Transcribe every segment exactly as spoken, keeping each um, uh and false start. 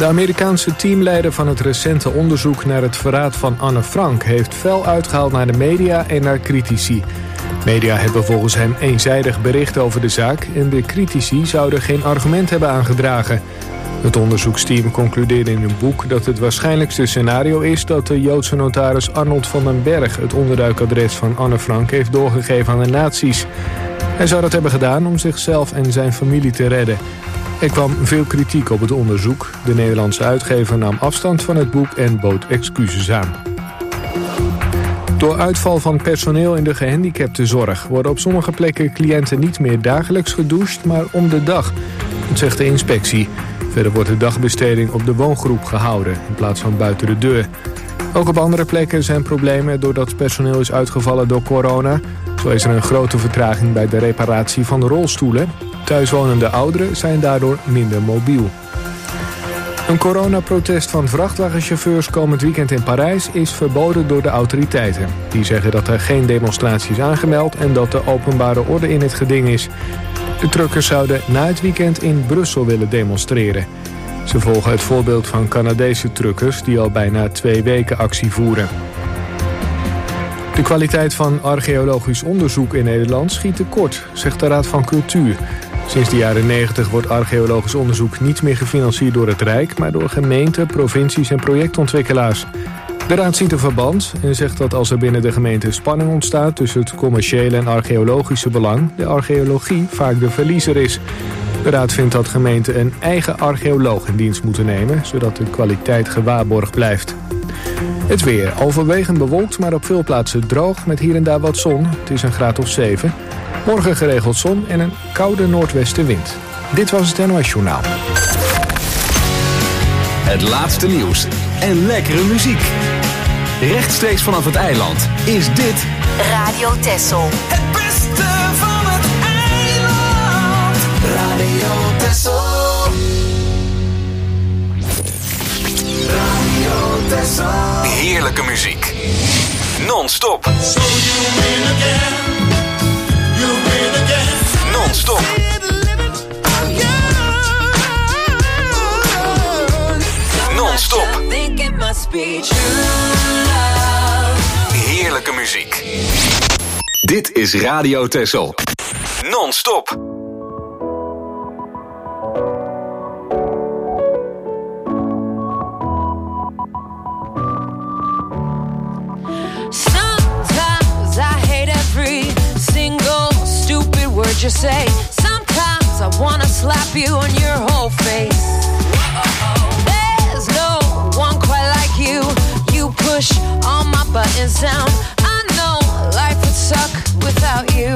De Amerikaanse teamleider van het recente onderzoek naar het verraad van Anne Frank heeft fel uitgehaald naar de media en naar critici. Media hebben volgens hem eenzijdig bericht over de zaak en de critici zouden geen argument hebben aangedragen. Het onderzoeksteam concludeerde in een boek dat het waarschijnlijkste scenario is dat de Joodse notaris Arnold van den Berg het onderduikadres van Anne Frank heeft doorgegeven aan de nazi's. Hij zou dat hebben gedaan om zichzelf en zijn familie te redden. Er kwam veel kritiek op het onderzoek. De Nederlandse uitgever nam afstand van het boek en bood excuses aan. Door uitval van personeel in de gehandicaptenzorg worden op sommige plekken cliënten niet meer dagelijks gedoucht, maar om de dag. Dat zegt de inspectie. Verder wordt de dagbesteding op de woongroep gehouden in plaats van buiten de deur. Ook op andere plekken zijn problemen doordat personeel is uitgevallen door corona. Zo is er een grote vertraging bij de reparatie van de rolstoelen. Thuiswonende ouderen zijn daardoor minder mobiel. Een coronaprotest van vrachtwagenchauffeurs komend weekend in Parijs is verboden door de autoriteiten. Die zeggen dat er geen demonstratie is aangemeld en dat de openbare orde in het geding is. De truckers zouden na het weekend in Brussel willen demonstreren. Ze volgen het voorbeeld van Canadese truckers die al bijna twee weken actie voeren. De kwaliteit van archeologisch onderzoek in Nederland schiet tekort, zegt de Raad van Cultuur. Sinds de jaren negentig wordt archeologisch onderzoek niet meer gefinancierd door het Rijk, maar door gemeenten, provincies en projectontwikkelaars. De Raad ziet een verband en zegt dat als er binnen de gemeente spanning ontstaat tussen het commerciële en archeologische belang, de archeologie vaak de verliezer is. De Raad vindt dat gemeenten een eigen archeoloog in dienst moeten nemen, zodat de kwaliteit gewaarborgd blijft. Het weer. Overwegend bewolkt, maar op veel plaatsen droog met hier en daar wat zon. Het is een graad of zeven. Morgen geregeld zon en een koude noordwestenwind. Dit was het N O S Journaal. Het laatste nieuws en lekkere muziek. Rechtstreeks vanaf het eiland is dit Radio Texel. Het beste van het eiland. Radio Texel. Radio Texel. heerlijke muziek. Non-stop. So you win again. You win again. Non-stop. Non-stop. Heerlijke muziek. Dit is Radio Texel. Non-stop. Sometimes I hate every single stupid word you say. Sometimes I wanna slap you on your whole face. There's no one quite like you. You push all my buttons down. I know life would suck without you.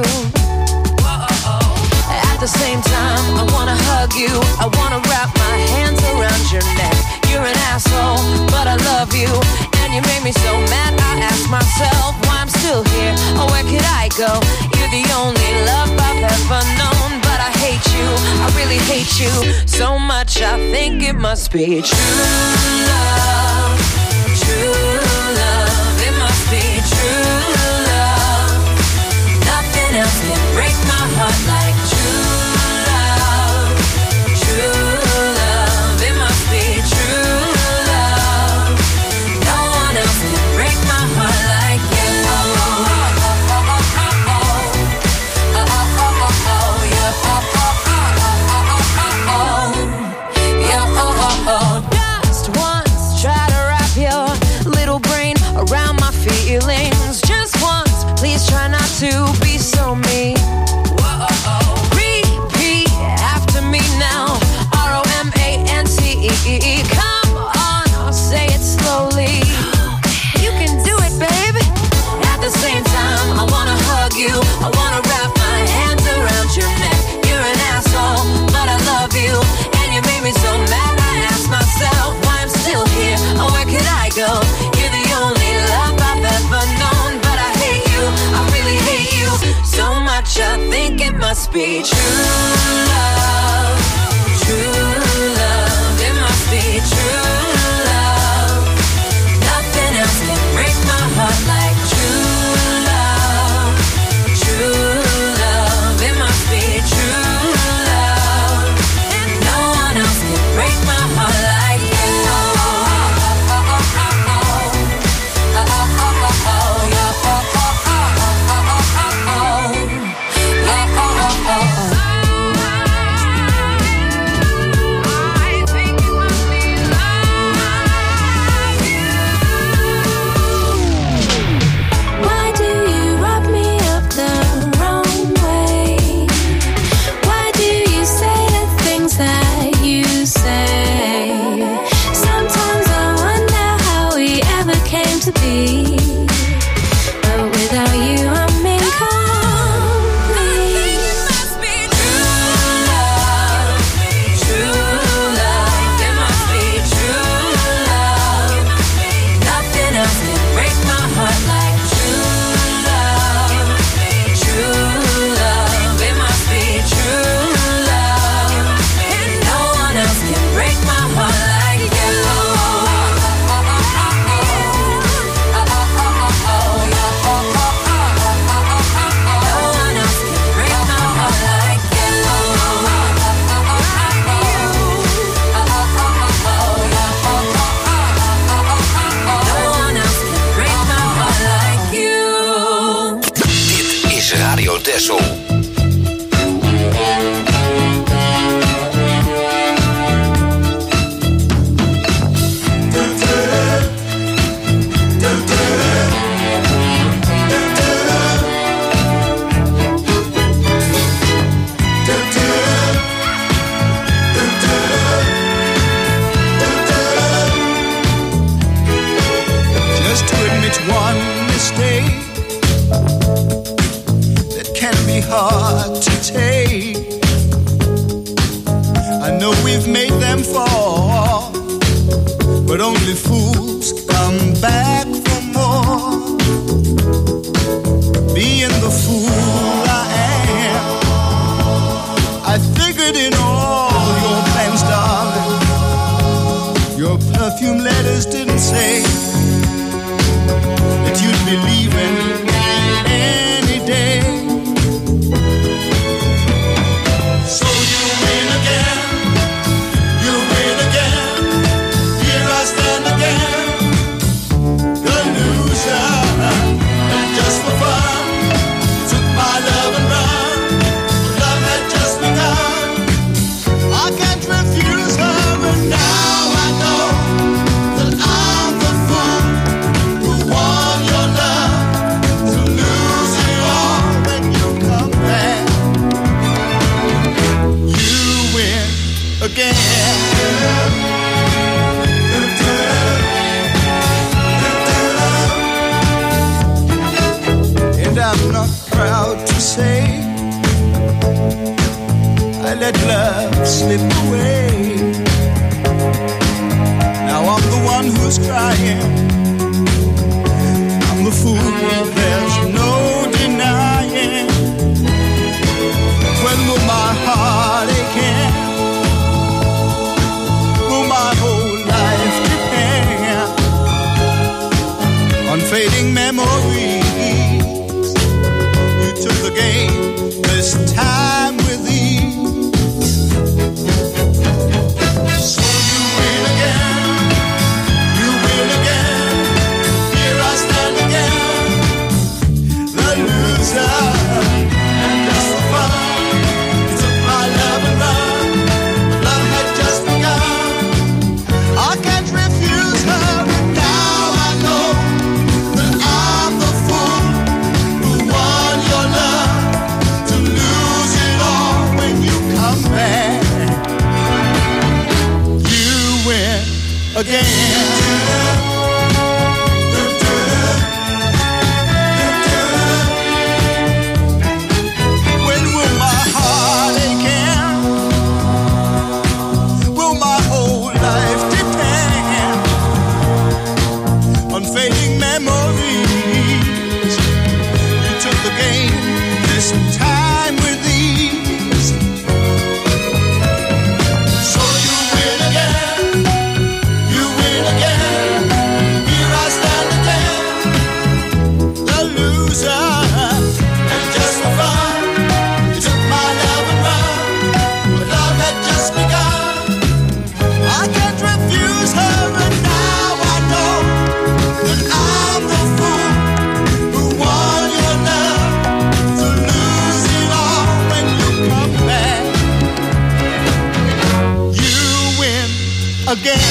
At the same time, I wanna hug you. I wanna wrap my hands around your neck. You're an asshole, but I love you. And you made me so mad, I ask myself why I'm still here. Or where could I go? You're the only love I've ever known. But I hate you, I really hate you so much, I think it must be true love. True love, it must be true love. Nothing else can break my heart like true love. True love, it must be true love. No one else can break my heart like you. Oh, oh, oh, oh, oh, oh, oh. Oh, oh, oh, oh, oh, yeah. Oh, oh, oh, oh, oh, oh, oh. Yeah, oh, oh, oh. Just once, try to wrap your little brain around my feelings. Just once, please try not to be so mean. Repeat after me now. R O M A N T E. Come on, I'll say it slowly. You can do it, baby. At the same time, I wanna hug you. I wanna wrap my hands around your neck. You're an asshole, but I love you. And you made me so mad, I ask myself why I'm still here. Or where could I go? You're the only love I've ever known. But I hate you, I really hate you so much, I think it must be true love. True love, it must be true love. Nothing else can break my heart like true love. True love, it must be true love. And no one else can break my heart like you. hard to take. I know we've made them fall, but only fools come back for more. Being the fool I am, I figured in all your plans, darling, your perfume letters didn't say that you'd be leaving any day. So you win again, you win again. Here I stand again, the loser. And just for fun, you took my love and run. Love had just begun. I can't refuse her, and now I know that I'm the fool who won your love, to lose it all when you come back. You win again. And I'm not proud to say I let love slip away. Now I'm the one who's crying. I'm the fool, there's no denying. When will my heart again? Will my whole life depend on fading memories? You took the game this time with ease. So you win again, you win again. Here I stand again, the loser. And just for fun, you took my love and run. Love had just begun. I can't refuse her, and now I know that I'm the fool who won your love, to lose it all when you come back. You win again. When will my heart again? Will my whole life depend on fading memories? You took the game this time with ease. So you win again, you win again. Here I stand again, The loser. and just for fun, you took my love and run. But love had just begun. I can't refuse her, and now I know that I'm the fool who won your love, to lose it all when you come back. You win again.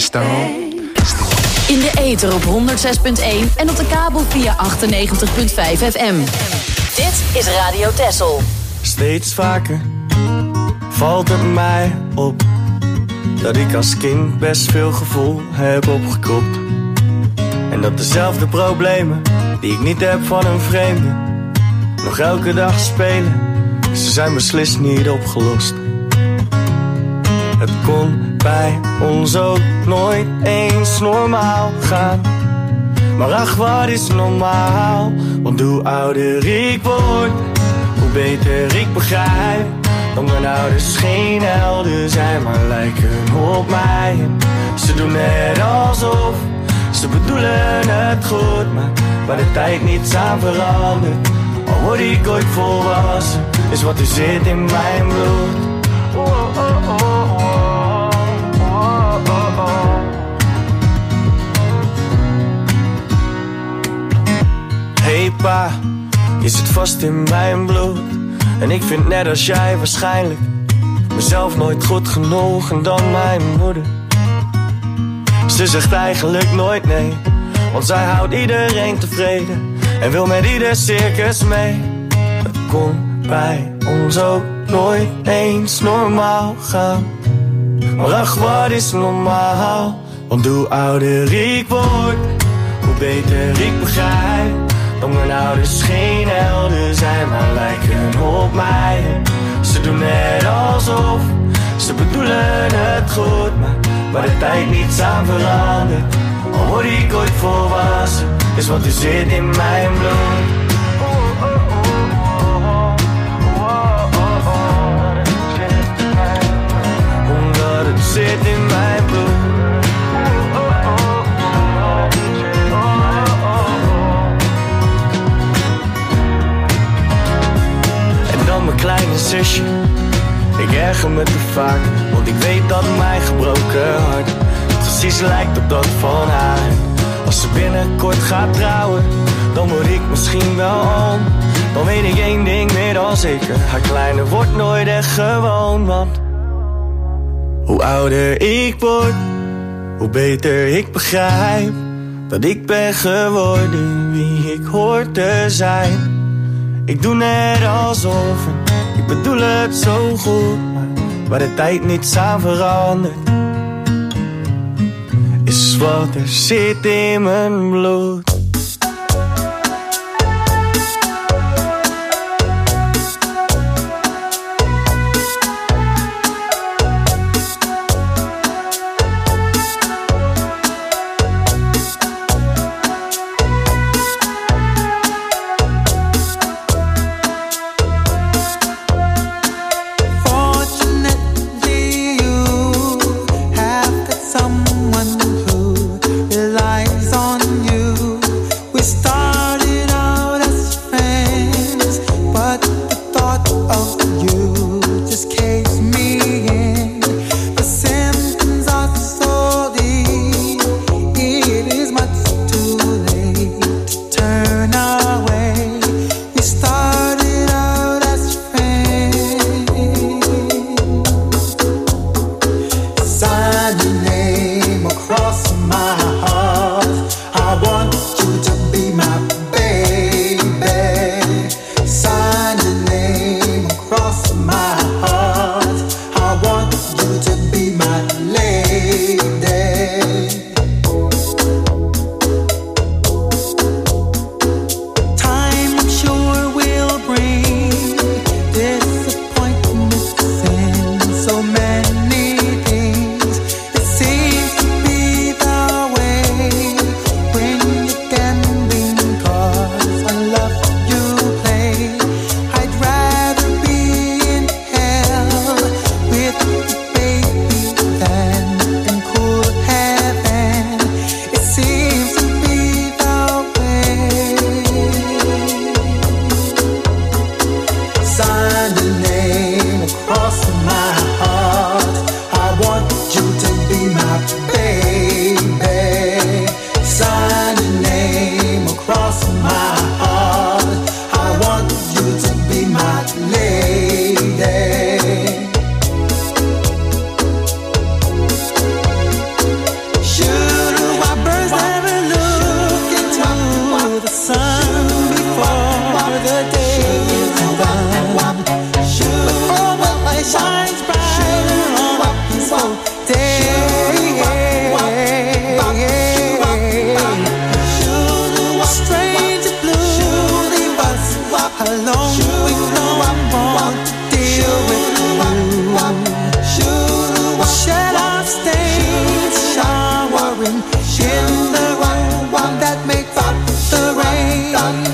Staan. In de ether op honderd zes punt één en op de kabel via achtennegentig komma vijf F M. Dit is Radio Texel. Steeds vaker valt het mij op dat ik als kind best veel gevoel heb opgekropt. En dat dezelfde problemen die ik niet heb van een vreemde nog elke dag spelen, ze zijn beslist niet opgelost. Het kon bij ons ook nooit eens normaal gaan. Maar ach, wat is normaal? Want hoe ouder ik word, hoe beter ik begrijp dat mijn ouders geen helden zijn, maar lijken op mij. Ze doen net alsof ze bedoelen het goed, maar waar de tijd niets aan verandert. Al word ik ooit volwassen, is wat er zit in mijn bloed. Oh, oh, oh, oh, oh, oh, oh. Hey pa, je zit vast in mijn bloed. En ik vind net als jij waarschijnlijk mezelf nooit goed genoeg en dan mijn moeder. Ze zegt eigenlijk nooit nee, want zij houdt iedereen tevreden en wil met ieder circus mee. Het kon bij ons ook nooit eens normaal gaan. Maar ach, wat is normaal? Want hoe ouder ik word, hoe beter ik begrijp dat mijn ouders geen helden zijn, maar lijken op mij. Ze doen net alsof ze bedoelen het goed, maar waar de tijd niets aan verandert. Al word ik ooit volwassen, is wat er zit in mijn bloed. Omdat het zit in mijn bloed. En dan mijn kleine zusje, ik erger me te vaak, want ik weet dat mijn gebroken hart precies lijkt op dat van haar. Als ze binnenkort gaat trouwen, dan word ik misschien wel oom. Dan weet ik één ding meer dan zeker, haar kleine wordt nooit echt gewoon. Want hoe ouder ik word, hoe beter ik begrijp dat ik ben geworden wie ik hoor te zijn. Ik doe net alsof en ik bedoel het zo goed, maar waar de tijd niets aan verandert, is wat er zit in mijn bloed. Someone who relies on you. the day is done. Before the light shines bright on a peaceful day. Strange blue, leave us alone. We know I want to deal with you. Shed our stains, showering in the rain that makes up the rain.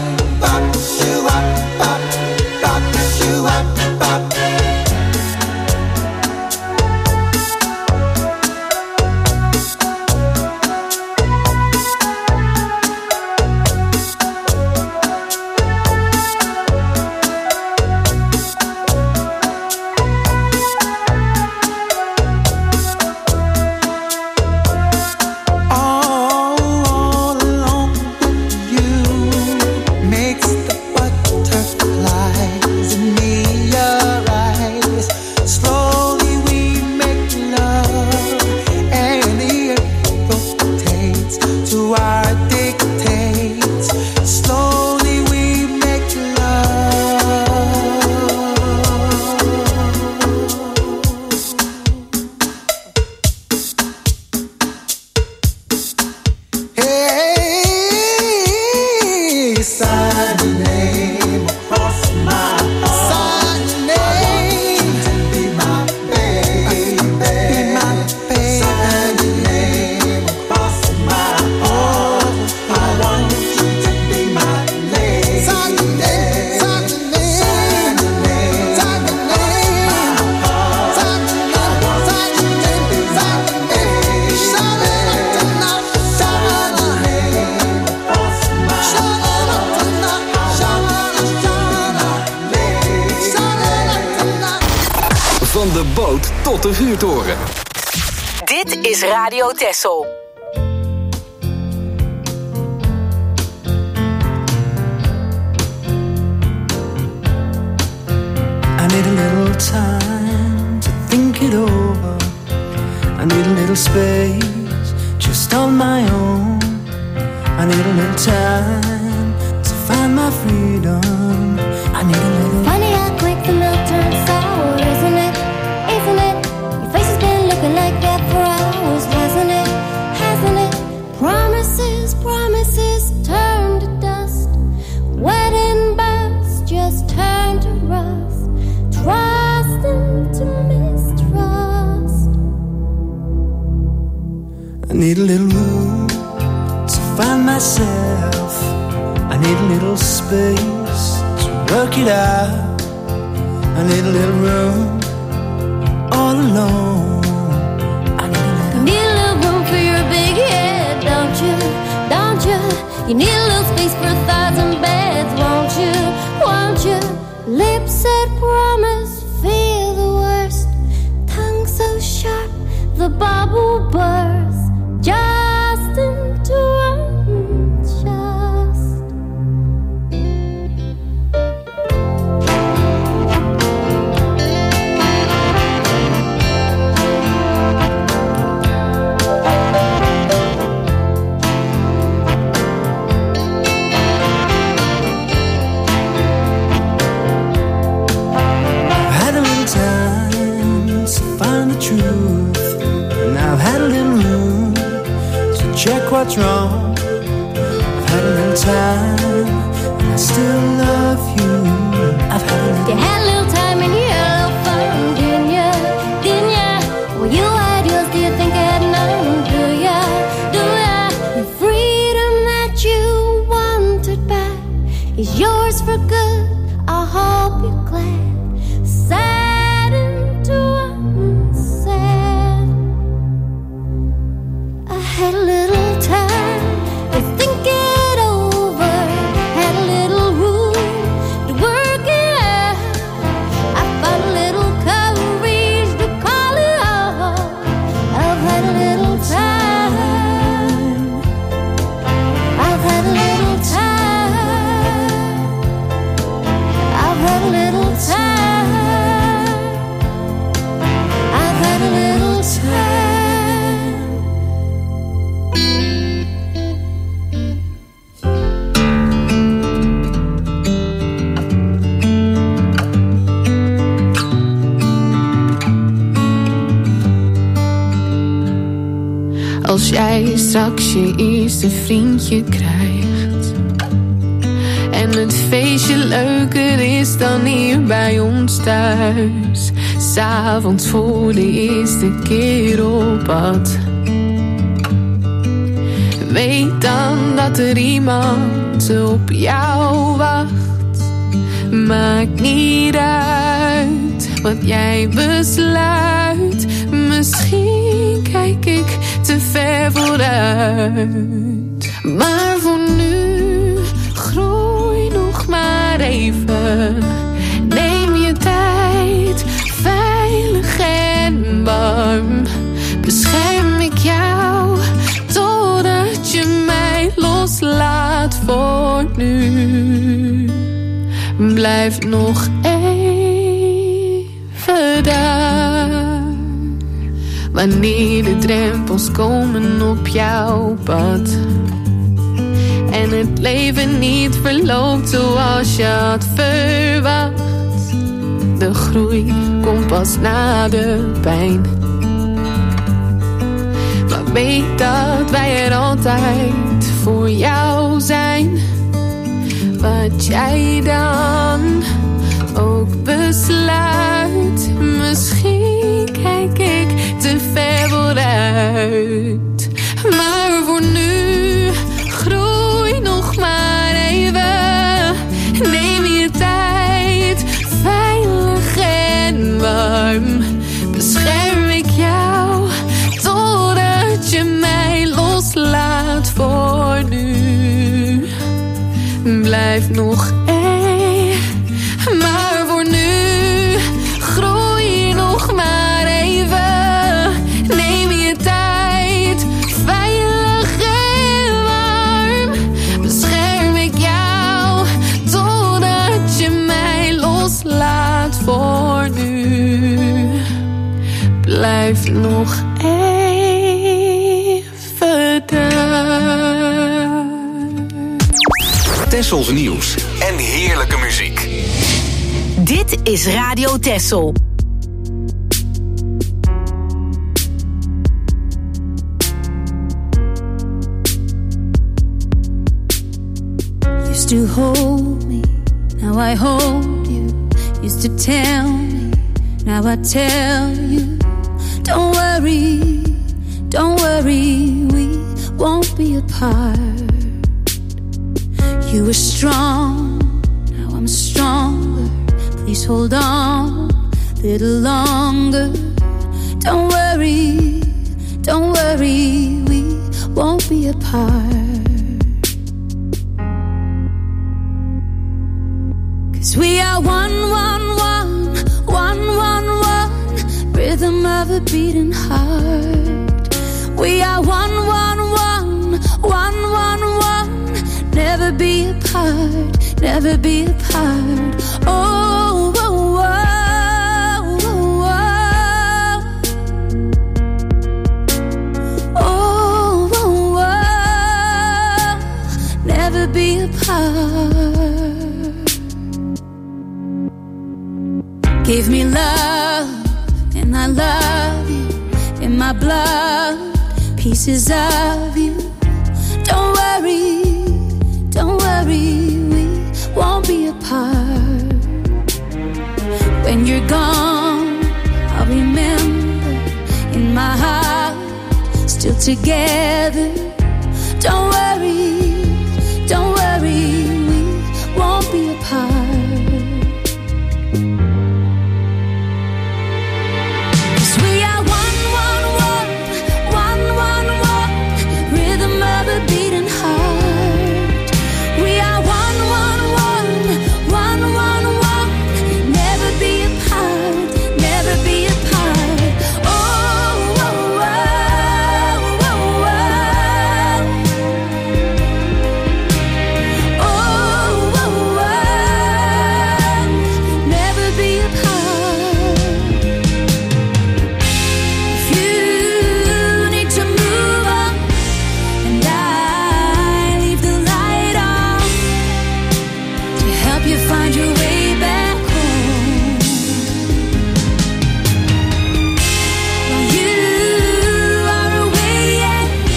Van de boot tot de vuurtoren. Dit is Radio Texel. I need a little time to think it over. I need a little space just on my own. I need a little time to find my freedom. I need a little. Funny how quick the milk turns sour, isn't it? Isn't it? Your face has been looking like that for hours, hasn't it? Hasn't it? Promises, promises turn to dust. Wedding bells just turn to rust. Trust into mistrust. I need a little room to find myself. I need a little space to work it out. I need a little room all alone. I need a little, need a little room for your big head, don't you? Don't you? You need a little space for a thousand beds, won't you? Won't you? Lips that promise, feel the worst. Tongue so sharp, the bubble bursts. Just into unjust. had a little time to find the truth, and I've had a little room to check what's wrong. I've had a little time, and I still love you. I've had a little. You had a little time and you had a little fun, didn't ya? Didn't ya? Well, you had yours, do you think I had none? Do ya? Do ya? The freedom that you wanted back is yours for good. I hope you're glad. Sad into unsaid. I had a little time to think it over. Had a little room to work it out. I found a little courage to call it off. I've had a little time. I've had a little time. I've had a little time. Als jij straks je eerste vriendje krijgt en het feestje leuker is dan hier bij ons thuis, 's avonds voor de eerste keer op pad, weet dan dat er iemand op jou wacht. Maakt niet uit wat jij besluit, misschien kijk ik te ver vooruit. Maar voor nu, groei nog maar even. Neem je tijd, veilig en warm. Bescherm ik jou, totdat je mij loslaat voor nu. Blijf nog even daar. Wanneer de drempels komen op jouw pad en het leven niet verloopt zoals je had verwacht. De groei komt pas na de pijn, maar weet dat wij er altijd voor jou zijn. Wat jij dan ook besluit, misschien kijk ik te ver vooruit. Maar voor nu, groei nog maar even. Neem je tijd, veilig en warm. Bescherm ik jou, totdat je mij loslaat voor nu. Blijf nog één, maar voor nu, groei nog maar even. Neem je tijd, veilig en warm. Bescherm ik jou, totdat je mij loslaat voor nu. Blijf nog even daar. Tessels nieuws en heerlijke muziek. Dit is Radio Tessel. Used to hold me, now I hold you. Used to tell me, now I tell you. Don't worry, don't worry, we won't be apart. You were strong, now I'm stronger. Please hold on a little longer. Don't worry, don't worry, we won't be apart. 'Cause we are one, one, one, one, one, one. Rhythm of a beating heart. We are one, one, one, one, one, one. Never be apart, never be apart. Oh, oh, oh, oh, oh, oh, oh, oh. Never be apart. Give me love, and I love you. In my blood, pieces of you. Don't worry, don't worry, we won't be apart. When you're gone, I'll remember in my heart, still together. Don't worry, don't worry, we won't be apart. 'Cause we are one, one, one, one, one, one. Rhythm of a beating heart. We are one, one, one, one, one, one. Never be apart, never be apart. Oh, oh, oh, oh, oh. Oh, oh, oh. Never be apart. If you need to move on, and I leave the light on to help you find your way back home. While you are away, yeah,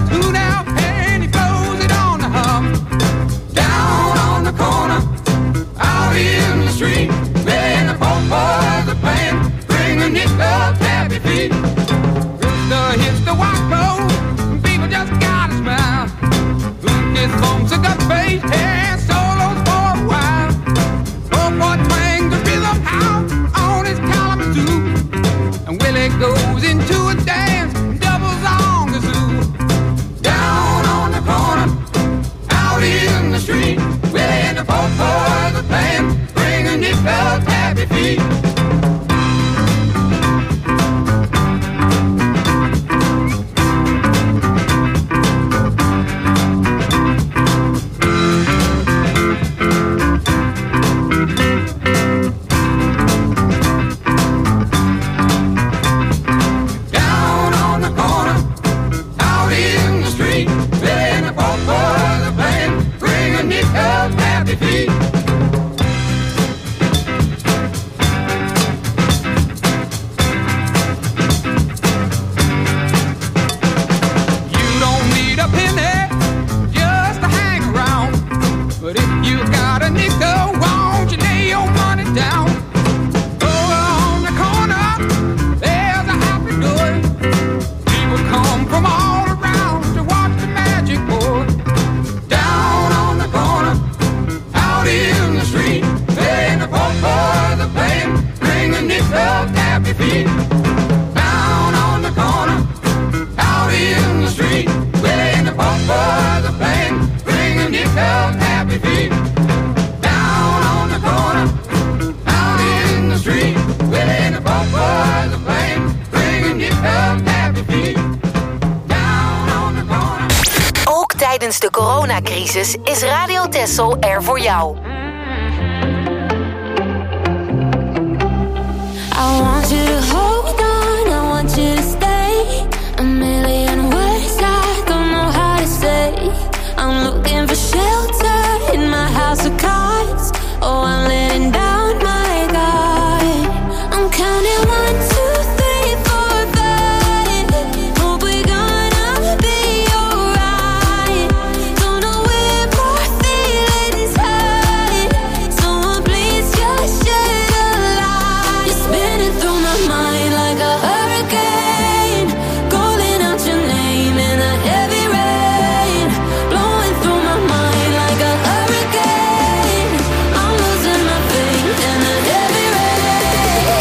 tune out and he blows it on the hum. Down on the corner, out in the street, playing the folk boys are playing, bringing it up happy feet. Rooster hits the white clothes, people just gotta smile. Look his phones a gut face and solos for a while. Folk boy twang the rhythm out on his calamitoo, and Willie goes into a dance, doubles on the zoo. Down on the corner, out in the street, Willie and the folk boys are playing, bringing it up happy feet. Tijdens de coronacrisis is Radio Texel er voor jou. I want you to hold on, I want you to stay. A million words I don't know how to say. I'm looking for shelter in my house of cards. Oh, I'm letting down my guard. I'm counting one, two, three, four, five. Hope we're gonna be alright. Don't know where more feelings hide. Someone please just shed a light. You're spinning through my mind like a hurricane, calling out your name in the heavy rain, blowing through my mind like a hurricane. I'm losing my faith in the heavy rain.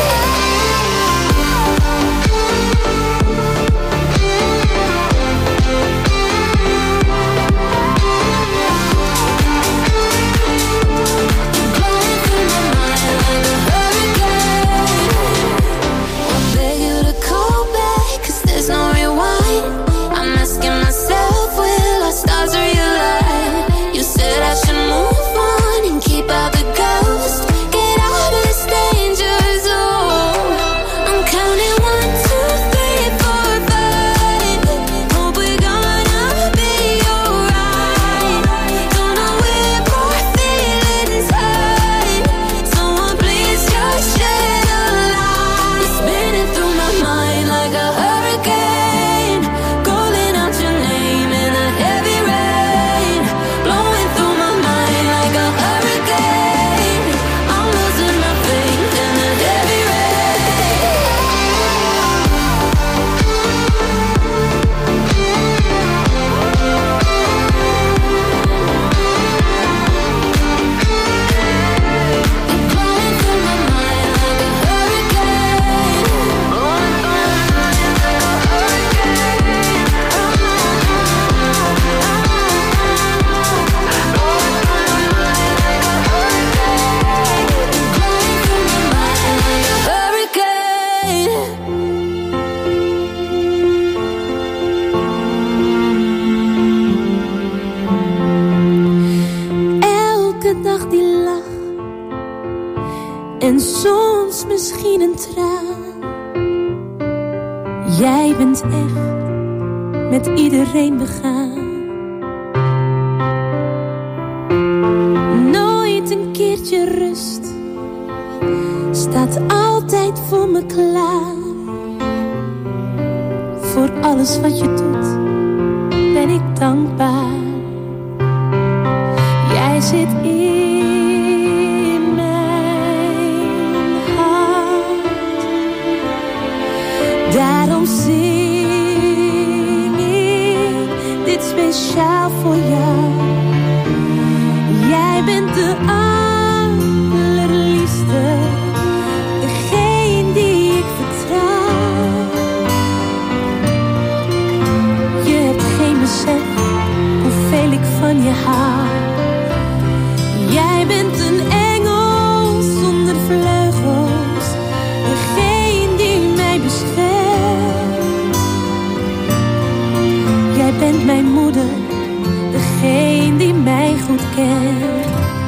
Blowing through my mind like a hurricane. I beg you to call back, 'cause there's no rewind. I'm asking myself, will our stars realign? You said I should move on and keep out the ghost. Get out of this danger zone. I'm counting one, two, three, four, five. Hope we're gonna be alright. Don't know where more feelings hide. Someone please just shed a light. You're spinning through my mind like a hurricane, calling out your name in the heavy rain, blowing through my mind like a hurricane. I'm losing my faith in the heavy rain. Blowing through my mind like a hurricane. Blowing through my mind like a hurricane. Blowing through my mind like a hurricane. Blowing through my mind like a hurricane. Elke dag die lach en soms misschien een traan. Jij bent echt met iedereen begaan. Nooit een keertje rust, staat altijd voor me klaar. Voor alles wat je doet, ik dankbaar. Jij zit in mijn hart. Daarom zing ik dit speciaal voor jou. Jij bent de allerliefste, degene die ik vertrouw. Je hebt geen besef hoeveel ik van je hou. Jij bent een engel zonder vleugels, degene die mij beschermt. Jij bent mijn moeder, degene die mij goed kent.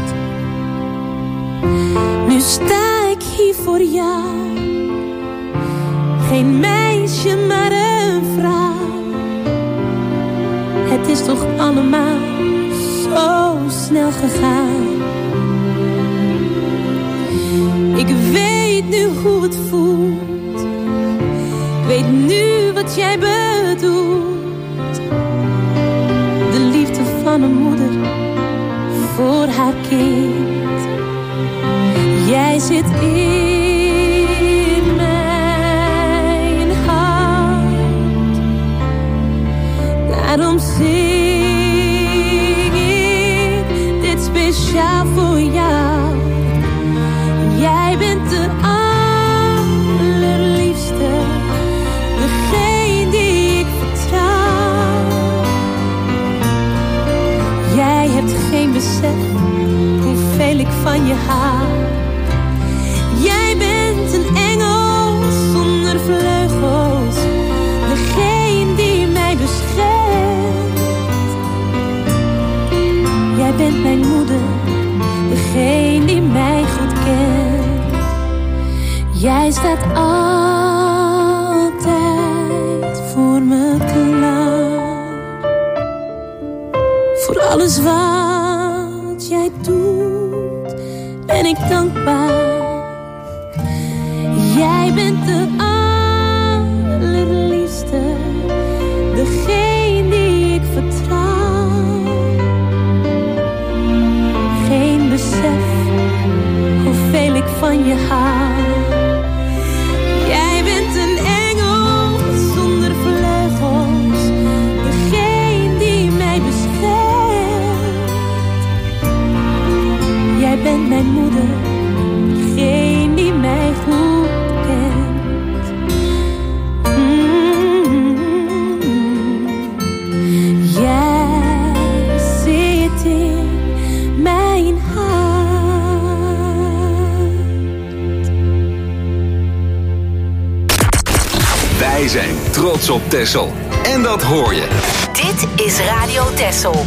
Nu sta ik hier voor jou, geen meisje maar een vrouw. Het is toch allemaal zo snel gegaan. Ik weet nu hoe het voelt, weet nu wat jij bedoelt. De liefde van een moeder voor haar kind. Jij zit in mijn hart. Daarom zing ik dit speciaal voor jou. Jij bent de allerliefste, degene die ik vertrouw. Jij hebt geen besef hoeveel ik van je hou. Jij bent een engel zonder vleugels, degene die mij beschermt. Jij bent mijn moeder, degene die mij goed kent. Jij staat altijd voor me klaar. Voor alles wat jij doet, ben ik dankbaar. Jij bent de allerliefste, degene die ik vertrouw. Geen besef hoeveel ik van je hou. Jij bent een engel zonder vleugels, degene die mij beschermt. Jij bent mijn moeder, degene die mij goed kent. Mm-hmm. Jij zit in mijn hart. Wij zijn trots op Texel. En dat hoor je. Dit is Radio Texel.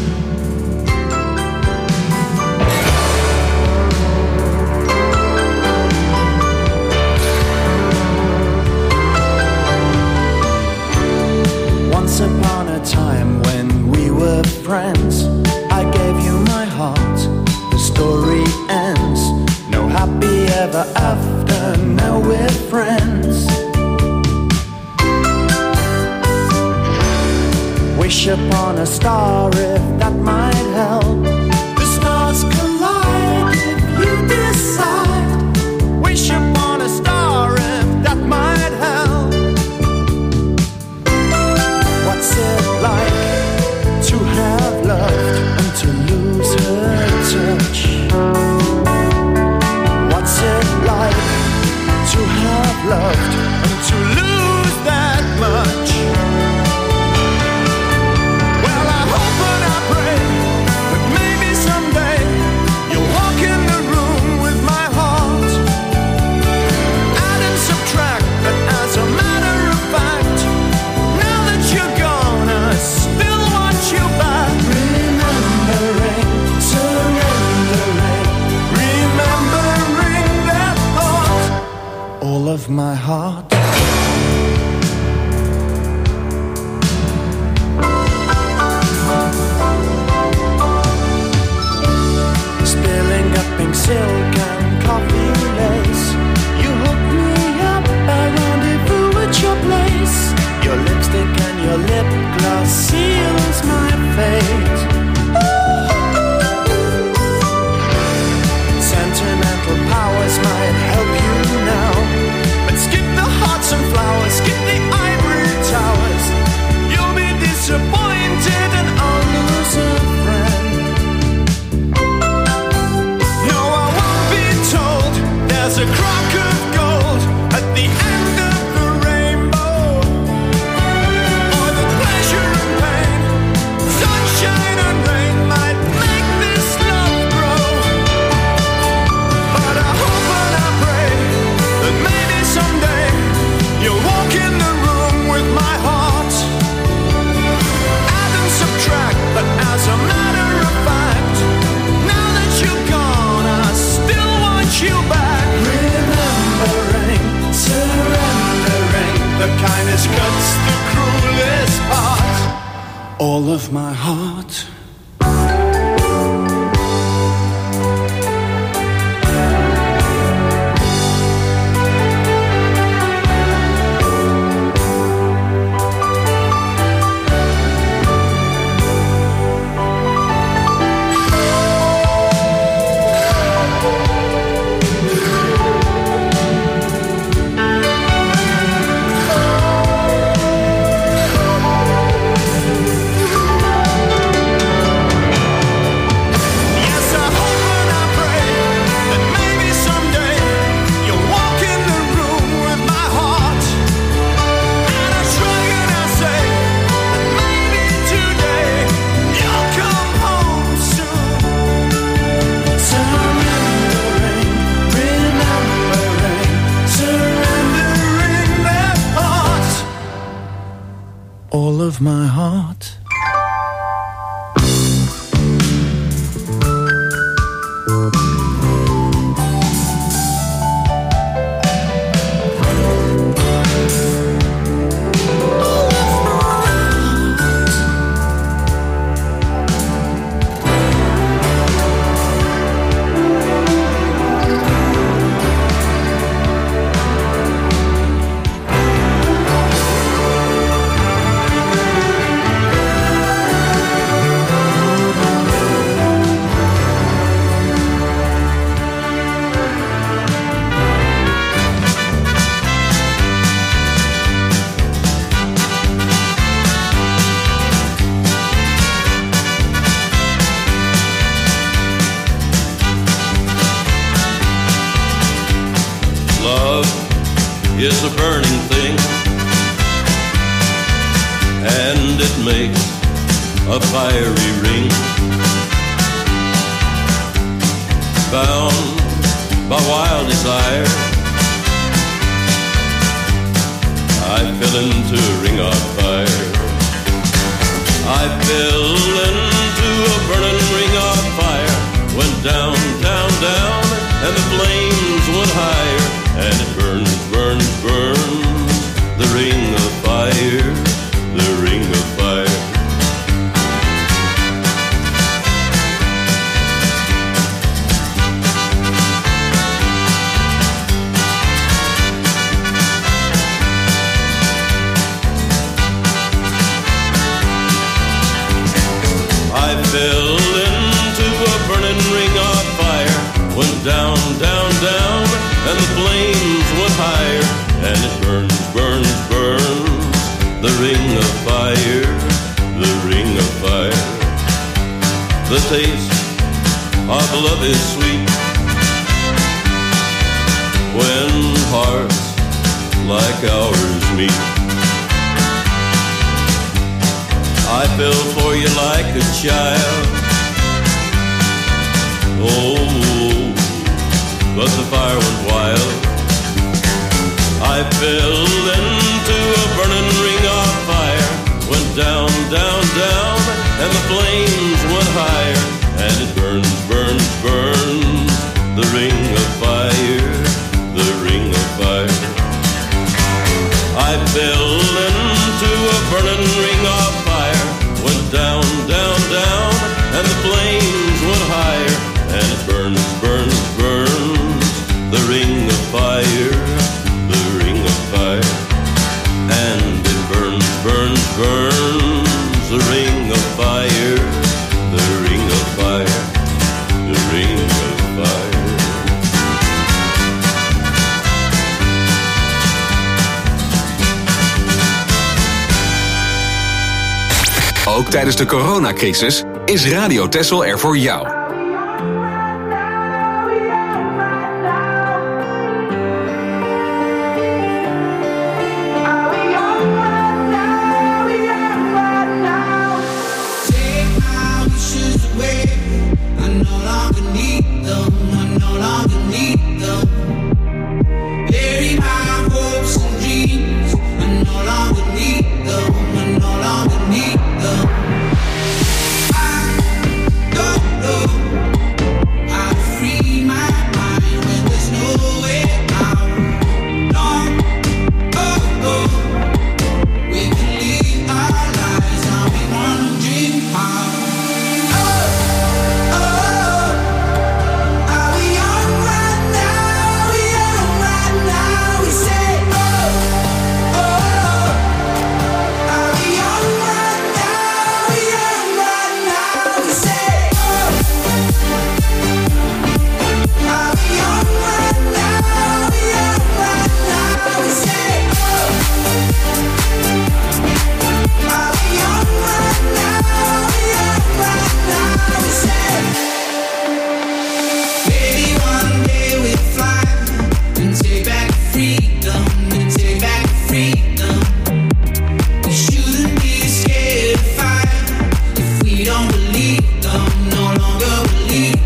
Once upon a time when we were friends, I gave you my heart, the story ends. No happy ever after, now we're friends. Wish upon a star if that might help. The stars collide if you decide. Wish upon a star if that might help. What's it like to have loved and to lose her touch? What's it like to have loved and to lose that much? Well, I hope and I pray that maybe someday you'll walk in the room with my heart. Add and subtract, but as a matter of fact, now that you're gone, I still want you back. Remembering, surrendering, remembering that thought, all of my heart. Spilling up pink silk and coffee lace, you hooked me up, I rendezvous at your place. Your lipstick and your lip gloss seals my of my heart. All of my heart. Is a burning thing, and it makes a fiery ring. Bound by wild desire, I fell into a ring of fire. I fell into a burning ring of fire. Went down, down, down, and the flames went higher. And it burns, burns, burns, the ring of fire, the ring of fire. I fell into a burning ring of fire, went down, down, down, and the flames went higher, and it burns, burns, burns, the ring of fire, the ring of fire. The taste of love is sweet when hearts like ours meet. I fell for you like a child, oh, but the fire went wild. I fell into a burning ring of fire, went down, down, down, and the flames went higher, and it burns, burns, burns, the ring of fire, the ring of fire. I fell into a burning ring of fire, went down, down, down, and the flames went higher, and it burns, burns, burns, the ring of fire, the ring of fire. And it burns, burns, burns, the ring of fire, the ring of fire, the ring of fire. Ook tijdens de coronacrisis is Radio Texel er voor jou. No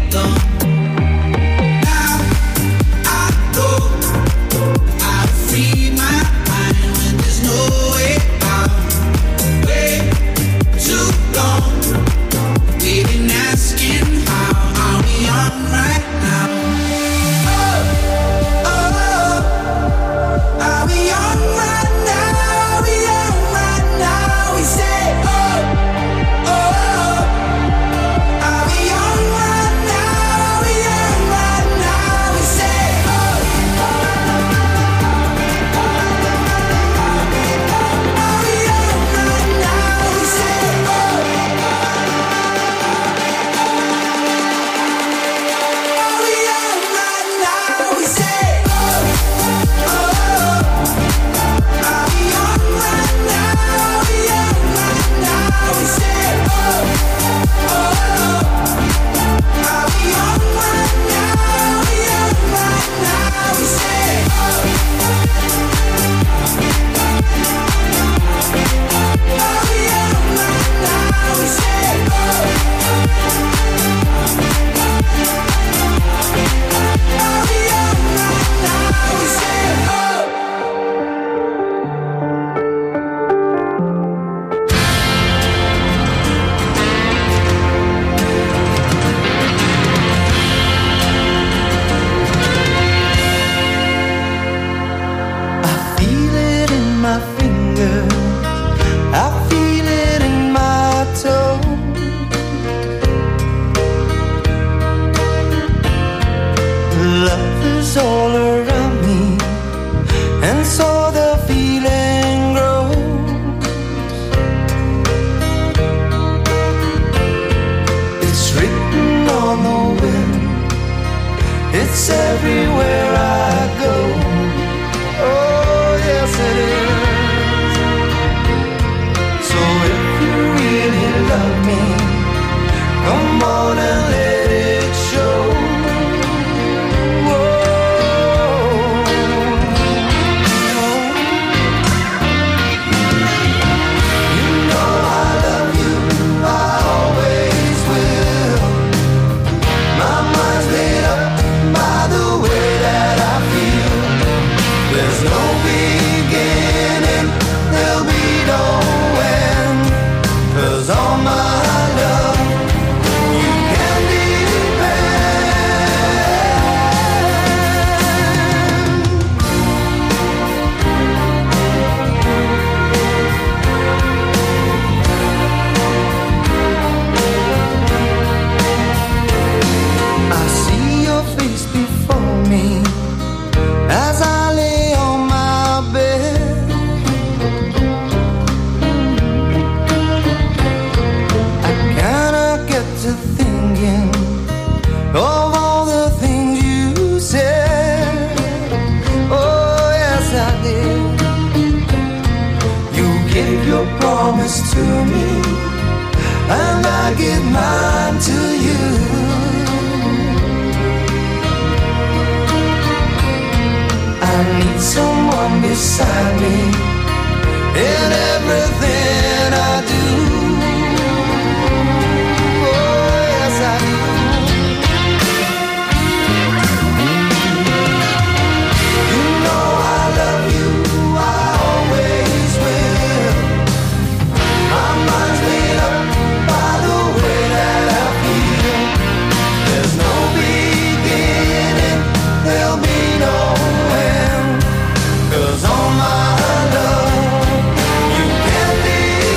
Cause all my love, you can leave.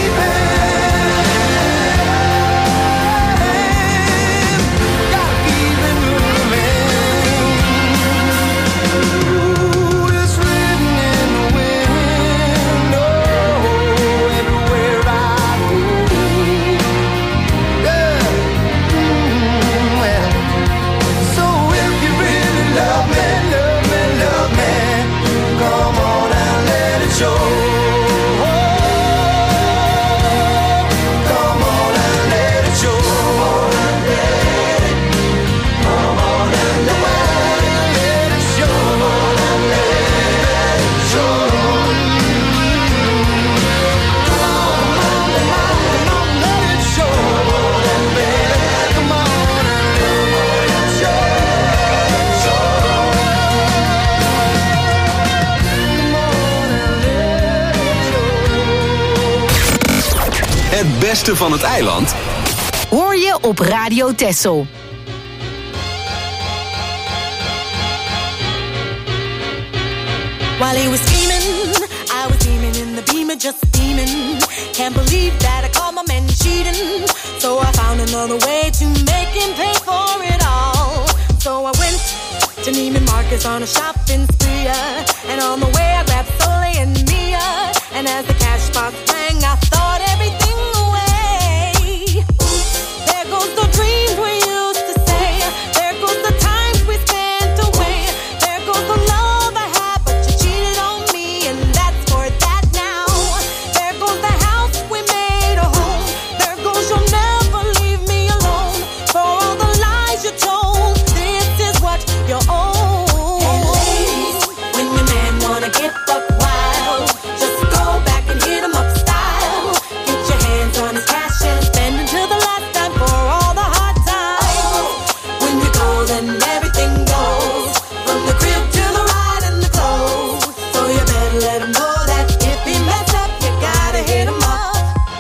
beste van het eiland hoor je op Radio Texel. While he was scheming, I was beaming in the beamer, just steaming. Can't believe that I caught my man cheating. So I found another way to make him pay for it all. So I went to Neiman Marcus on a shopping spree. And on the way I grabbed Soleil and Mia. And as the cash box rang, I thought everything away. There goes the dreams we used to say. There goes the times we spent away. There goes the love I had, but you cheated on me, and that's for that now. There goes the house we made a home. There goes you'll never leave me alone. For all the lies you told, this is what you owe. Hey ladies, when your man wanna get buck wild, just go back and hit him up style. Get your hands on his cash and spend until the last time for all the hard times. When you go, then everything goes, from the crib to the ride and the clothes. So you better let him know that if he mess up, you gotta hit him up.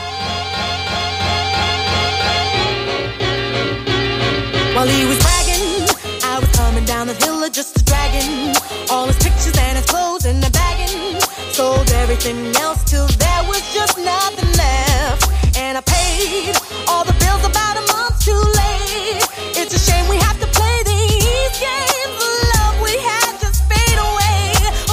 While he was bragging, I was coming down the hill just a dragging all his pictures and his clothes in the bagging. Sold everything else till there was just nothing left. And I paid all the bills about a month too late. It's a shame we have to play these games. The love we had just fade away,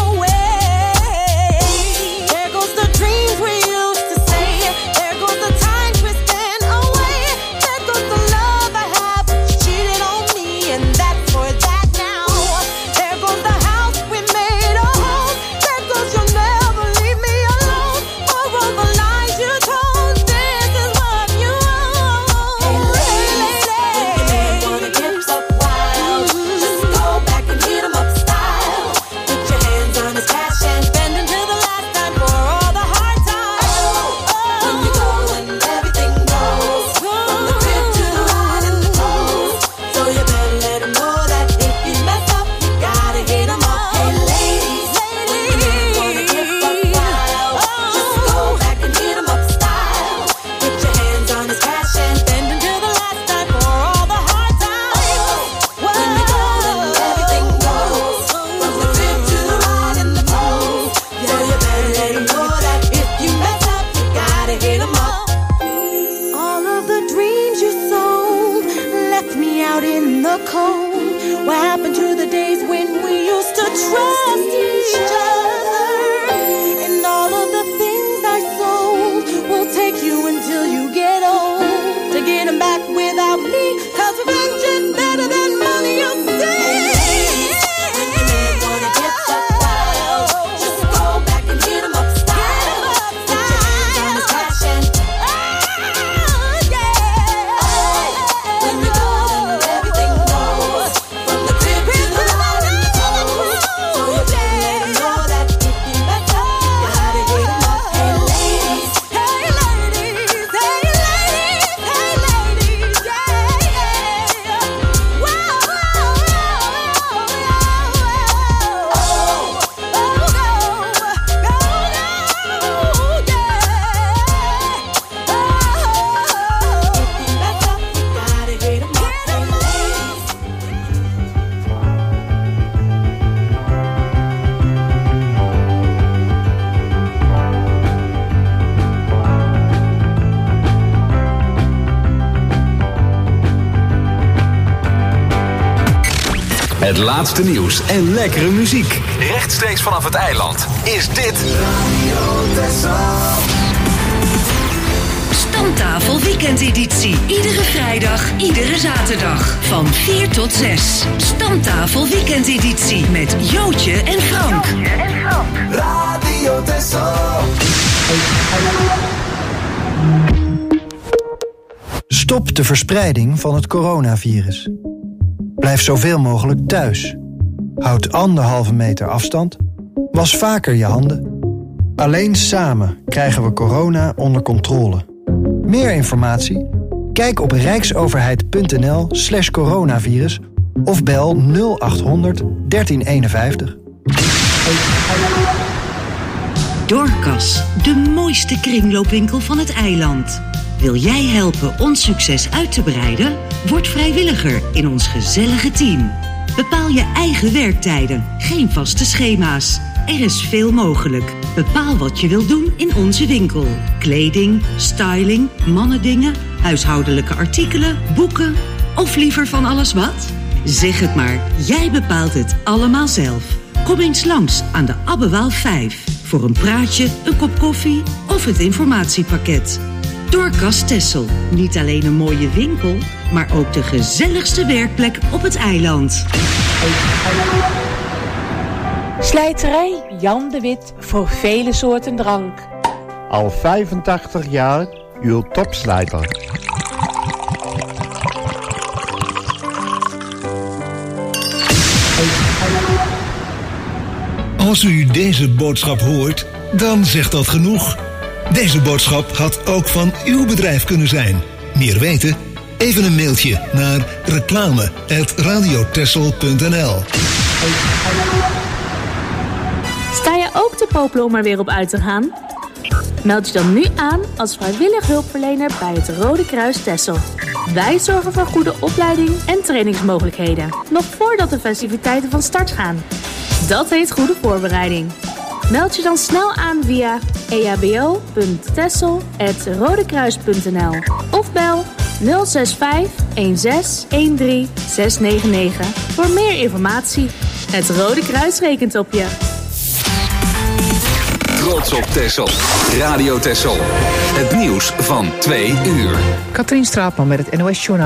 away. There goes the dreams we used to say. There goes the times we spent away. There goes the love I had, but you cheated on me, and that's for that now. There goes the house we made a home. There goes you'll never leave me alone. For all the lies you told, this is what you owe. Hey ladies, when your man wanna get buck wild, just go back and hit him up style. Put your hands on his cash and spend until the last time for all the hard times. When you go, then everything goes, from the crib to the ride and the clothes. So you better let him know that if you mess up, you gotta hit him up. Hey ladies, when your man wanna get buck wild, just go back and hit him up style. Put your hands on his cash and spend until the last time for all the hard times. When you go, then everything goes, from the crib to the ride and the clothes. So you better let him know that if you mess up, you gotta hit him up. All of the dreams you sold left me out in the cold. What happened to the days when we used to trust each other? And all of the things I sold will take you until you get old to get them back without me. Cause revenge is better than money, you say. When your man wanna get buck wild, just go back and hit him up style. Put your hands on his cash and when you go, then everything goes, from the crib to the ride and the clothes. So you better let him know that if you mess up, you gotta hit him up. Hey ladies, hey ladies, hey ladies, hey ladies, yeah, yeah. Whoa, whoa, whoa, whoa, oh, oh, go, go, go, yeah. Oh, if you mess up, you gotta hit him up. Hey ladies. Het laatste nieuws en lekkere muziek. Rechtstreeks vanaf het eiland is dit Stamtafel weekendeditie. Iedere vrijdag, iedere zaterdag. Van vier tot zes. Stamtafel weekendeditie met Jootje en Frank. Radio Texel. Stop de verspreiding van het coronavirus. Blijf zoveel mogelijk thuis. Houd anderhalve meter afstand. Was vaker je handen. Alleen samen krijgen we corona onder controle. Meer informatie? Kijk op rijksoverheid.nl slash coronavirus of bel nul achthonderd dertien eenenvijftig. Dorcas, de mooiste kringloopwinkel van het eiland. Wil jij helpen ons succes uit te breiden? Word vrijwilliger in ons gezellige team. Bepaal je eigen werktijden, geen vaste schema's. Er is veel mogelijk. Bepaal wat je wilt doen in onze winkel. Kleding, styling, mannendingen, huishoudelijke artikelen, boeken of liever van alles wat? Zeg het maar, jij bepaalt het allemaal zelf. Kom eens langs aan de Abbewaal vijf voor een praatje, een kop koffie of het informatiepakket. Doorkas Texel, niet alleen een mooie winkel, maar ook de gezelligste werkplek op het eiland. Slijterij Jan de Wit voor vele soorten drank. Al vijfentachtig jaar uw topslijter. Als u deze boodschap hoort, dan zegt dat genoeg. Deze boodschap had ook van uw bedrijf kunnen zijn. Meer weten? Even een mailtje naar reclame apenstaartje radiotessel punt n l. Sta je ook te popelen om er weer op uit te gaan? Meld je dan nu aan als vrijwillig hulpverlener bij het Rode Kruis Texel. Wij zorgen voor goede opleiding en trainingsmogelijkheden, nog voordat de festiviteiten van start gaan. Dat heet goede voorbereiding. Meld je dan snel aan via e h b o punt texel apenstaartje rodekruis punt n l of bel nul zes vijf een zes een drie zes negen negen voor meer informatie. Het Rode Kruis rekent op je. Trots op Texel. Radio Texel. Het nieuws van twee uur. Katrien Straatman met het N O S Journaal.